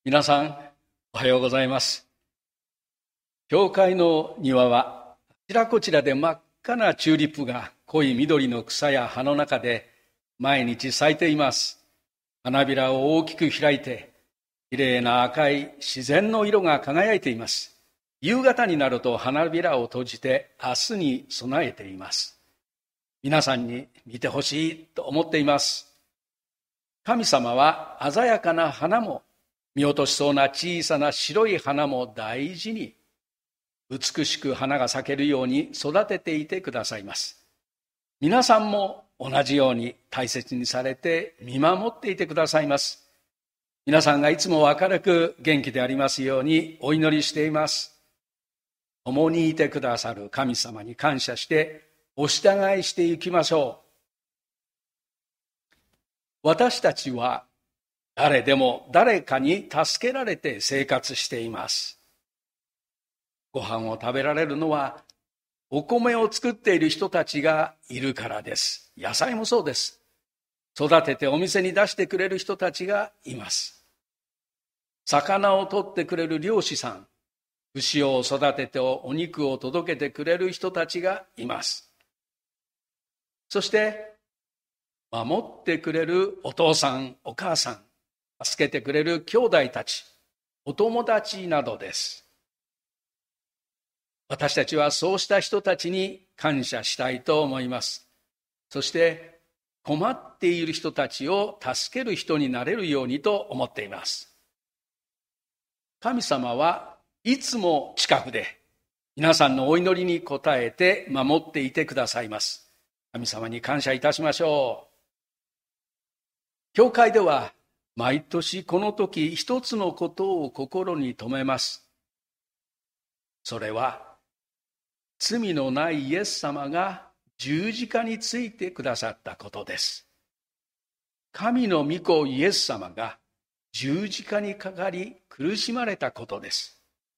皆さん、おはようございます。教会の庭は、あちらこちらで真っ赤なチューリップが濃い緑の草や葉の中で毎日咲いています。花びらを大きく開いて、きれいな赤い自然の色が輝いています。夕方になると花びらを閉じて明日に備えています。皆さんに見てほしいと思っています。神様は鮮やかな花も見落としそうな小さな白い花も大事に美しく花が咲けるように育てていてくださいます。皆さんも同じように大切にされて見守っていてくださいます。皆さんがいつも明るく元気でありますようにお祈りしています。共にいてくださる神様に感謝してお従いしていきましょう。私たちは誰でも誰かに助けられて生活しています。ご飯を食べられるのはお米を作っている人たちがいるからです。野菜もそうです。育ててお店に出してくれる人たちがいます。魚を取ってくれる漁師さん、牛を育ててお肉を届けてくれる人たちがいます。そして守ってくれるお父さん、お母さん、助けてくれる兄弟たち、お友達などです。私たちはそうした人たちに感謝したいと思います。そして困っている人たちを助ける人になれるようにと思っています。神様はいつも近くで皆さんのお祈りに応えて守っていてくださいます。神様に感謝いたしましょう。教会では毎年この時一つのことを心に留めます。それは罪のないイエス様が十字架についてくださったことです。神の御子イエス様が十字架にかかり苦しまれたことです。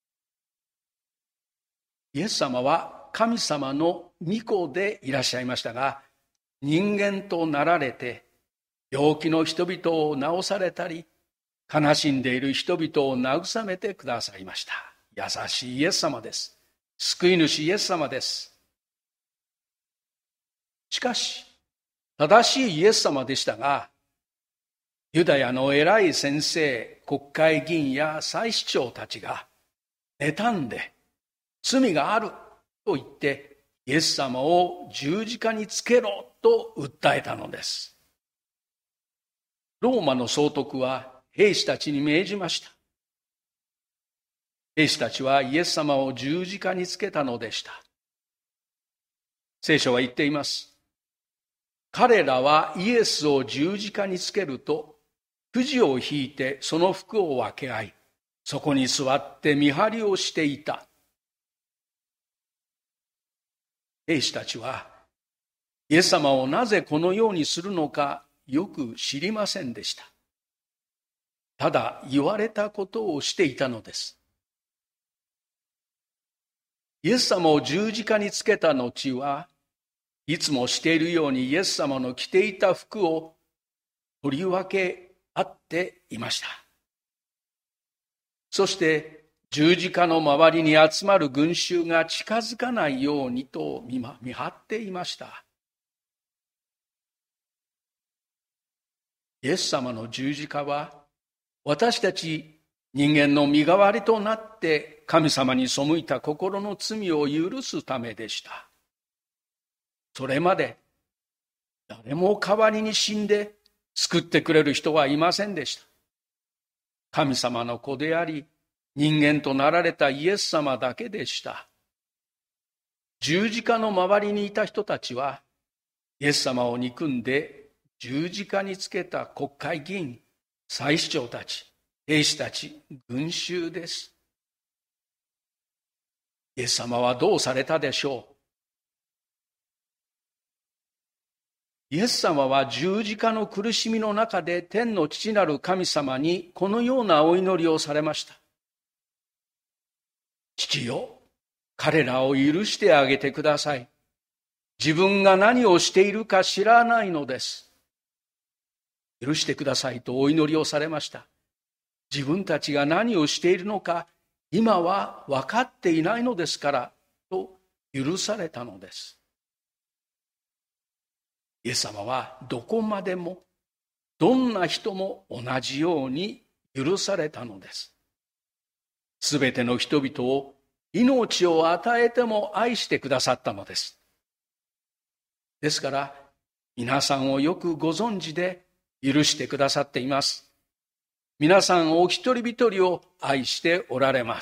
イエス様は神様の御子でいらっしゃいましたが、人間となられて病気の人々を治されたり、悲しんでいる人々を慰めてくださいました。優しいイエス様です。救い主イエス様です。しかし、正しいイエス様でしたが、ユダヤの偉い先生、国会議員や祭司長たちが妬んで罪があると言ってイエス様を十字架につけろと訴えたのです。ローマの総督は兵士たちに命じました。兵士たちはイエス様を十字架につけたのでした。聖書は言っています。彼らはイエスを十字架につけると、くじを引いてその服を分け合い、そこに座って見張りをしていた。兵士たちはイエス様をなぜこのようにするのかよく知りませんでした。ただ言われたことをしていたのです。イエス様を十字架につけた後はいつもしているようにイエス様の着ていた服を取り分け合っていました。そして十字架の周りに集まる群衆が近づかないようにと見張っていました。イエス様の十字架は私たち人間の身代わりとなって神様に背いた心の罪を許すためでした。それまで誰も代わりに死んで救ってくれる人はいませんでした。神様の子であり人間となられたイエス様だけでした。十字架の周りにいた人たちはイエス様を憎んで十字架につけた国会議員、祭司長たち、兵士たち、群衆です。イエス様はどうされたでしょう。イエス様は十字架の苦しみの中で天の父なる神様にこのようなお祈りをされました。父よ、彼らを許してあげてください。自分が何をしているか知らないのです。許してくださいとお祈りをされました。 自分たちが何をしているのか今は分かっていないのですからと許されたのです。イエス様はどこまでもどんな人も同じように許されたのです。すべての人々を命を与えても愛してくださったのです。ですから皆さんをよくご存知で許してくださっています。皆さんお一人一人を愛しておられます。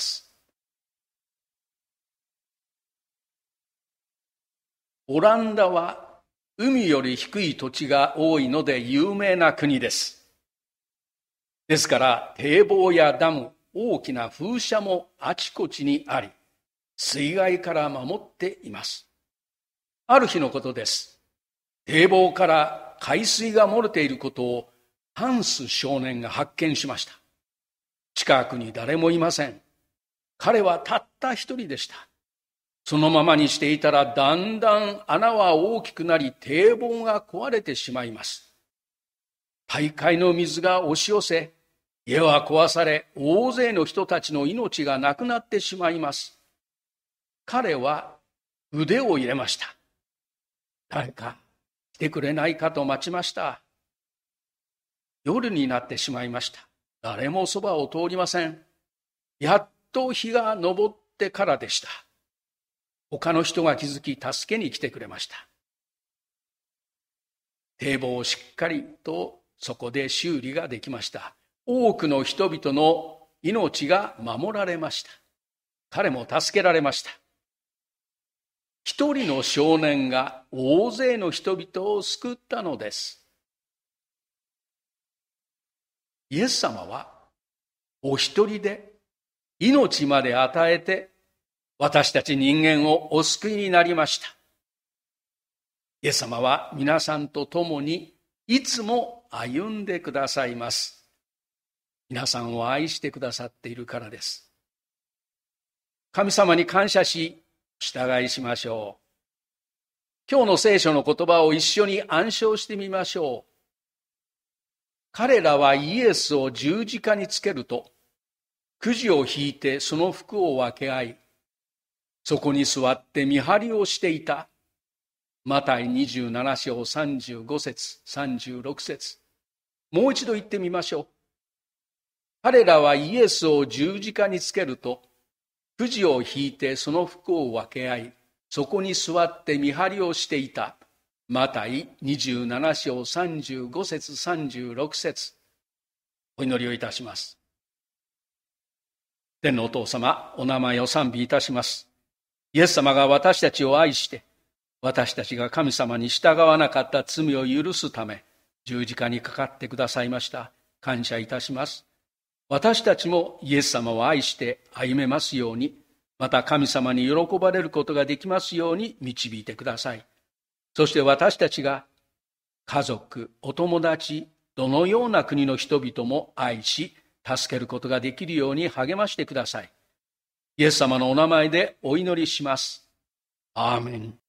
オランダは海より低い土地が多いので有名な国です。ですから堤防やダム、大きな風車もあちこちにあり、水害から守っています。ある日のことです。堤防から海水が漏れていることをハンス少年が発見しました。近くに誰もいません。彼はたった一人でした。そのままにしていたらだんだん穴は大きくなり堤防が壊れてしまいます。大海の水が押し寄せ、家は壊され、大勢の人たちの命がなくなってしまいます。彼は腕を入れました。誰か来てくれないかと待ちました。夜になってしまいました。誰もそばを通りません。やっと日が昇ってからでした。他の人が気づき助けに来てくれました。堤防をしっかりとそこで修理ができました。多くの人々の命が守られました。彼も助けられました。一人の少年が大勢の人々を救ったのです。イエス様はお一人で命まで与えて私たち人間をお救いになりました。イエス様は皆さんと共にいつも歩んでくださいます。皆さんを愛してくださっているからです。神様に感謝し、従いしましょう。今日の聖書の言葉を一緒に暗唱してみましょう。彼らはイエスを十字架につけると、くじを引いてその服を分け合い、そこに座って見張りをしていた。マタイ27章35節36節。もう一度言ってみましょう。彼らはイエスを十字架につけると、くじを引いてその服を分け合い、そこに座って見張りをしていた。マタイ27章35節36節。お祈りをいたします。天のお父様、お名前を賛美いたします。イエス様が私たちを愛して、私たちが神様に従わなかった罪を許すため、十字架にかかってくださいました。感謝いたします。私たちもイエス様を愛して歩めますように、また神様に喜ばれることができますように導いてください。そして私たちが家族、お友達、どのような国の人々も愛し、助けることができるように励ましてください。イエス様のお名前でお祈りします。アーメン。